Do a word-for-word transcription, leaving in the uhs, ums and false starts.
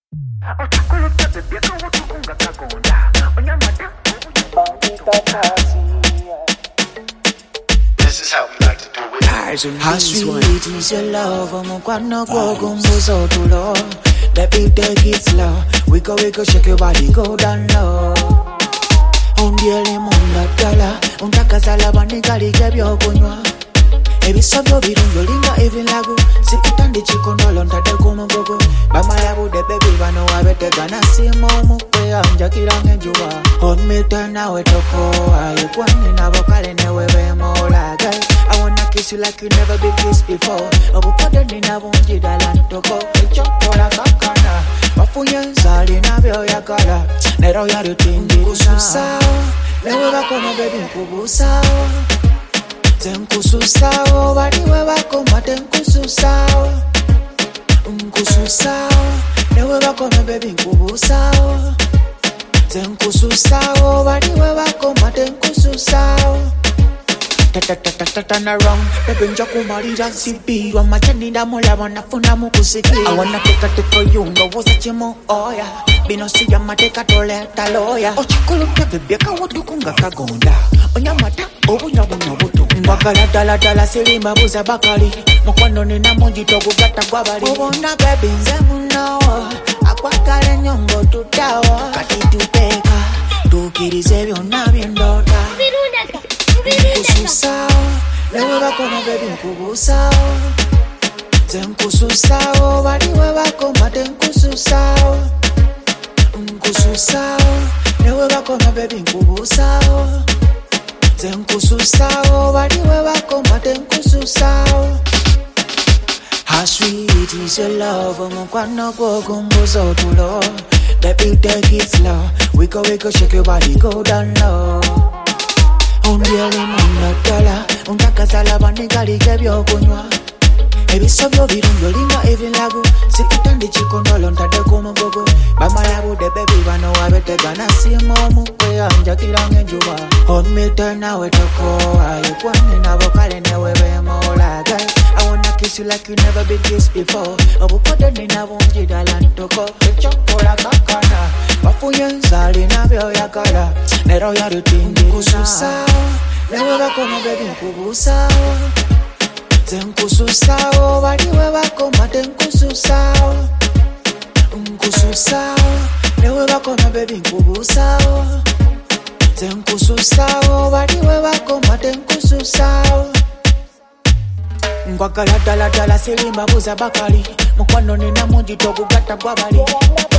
This is how we like to do it. How sweet is your love? I'm gonna go gumbo to low. Let me take it slow. Wiggle, wiggle, shake your body, go down low. On diele munda tala, untaka salaba nikali kebyo kunywa. Ebisobyo birungo linga even lagu, sikutandi chikondolo ntade kumugogo. Bamalabu de baby bano wabetegana simo mukwe anjakira ngenjuwa. Hold me turn nawe toko, ayekwani nabokale newe bemola guy. I wanna kiss you like you never been kissed before. Obukode nina bunji dalantoko, echokola kakana. Wafunya nsali nabyo yakala, nero yarutingi kususao. Lewe bakono baby nkubusao. Tenkususao, bariwe bakoma tenkususao. Nkususao, lewe bakono baby nkubusao. Tenkususao, bariwe bakoma tenkususao. Turn around, baby njakumalira zibiwa machani ndamulaba nafuna mukusikira. I wanna take a take for you, ndowooza kimu oya. Bino siya mateka toleta loya. Ochikulupya bebe kawotukunga kagonda. Onyamata obunyabunyo buto. Mwakala dala dala sirimba buza bakali. Mukwano nina mungi togugata gwabali. Ubona baby nze muno. Akwakale nyongo tutawa. Kati tupeka, tukirize byonna byendota. Nkususao, lewe bakono baby nkubusao. Tenkususao, bariwe bakoma tenkususao. Nkususao, lewe bakono baby nkubusao. Tenkususao, bariwe bakoma tenkususao. How sweet is your love? Mukwano gwo gumbuzo tulo. Baby take it slow. Wiggle wiggle shake your body go down low. Ondiele munda tala, untaka salaba nikali kebyo kunywa. Ebisobyo birungo linga even lagu, sikutandi chikondolo ntade kumugogo. Bamalabu de baby bano wabetegana simo mukwe anjakira ngenjuwa. Hold me turn nawe toko, ayekwani nabokale newe bemola guy. I wanna kiss you like you never been kissed before. Obukode nina bunji dalantoko, echokola kakana. Wafunya nsali nabyo yakala, nero yarutingi kususao. Lewe bakono baby nkubusao. Tenkususao, bariwe bakoma tenkususao. Nkususao, lewe bakono baby nkubusao. Tenkususao, bariwe bakoma tenkususao. Ngwagala dala dala sirimba buza bakali. Mukwano nina mungi togugata gwabali.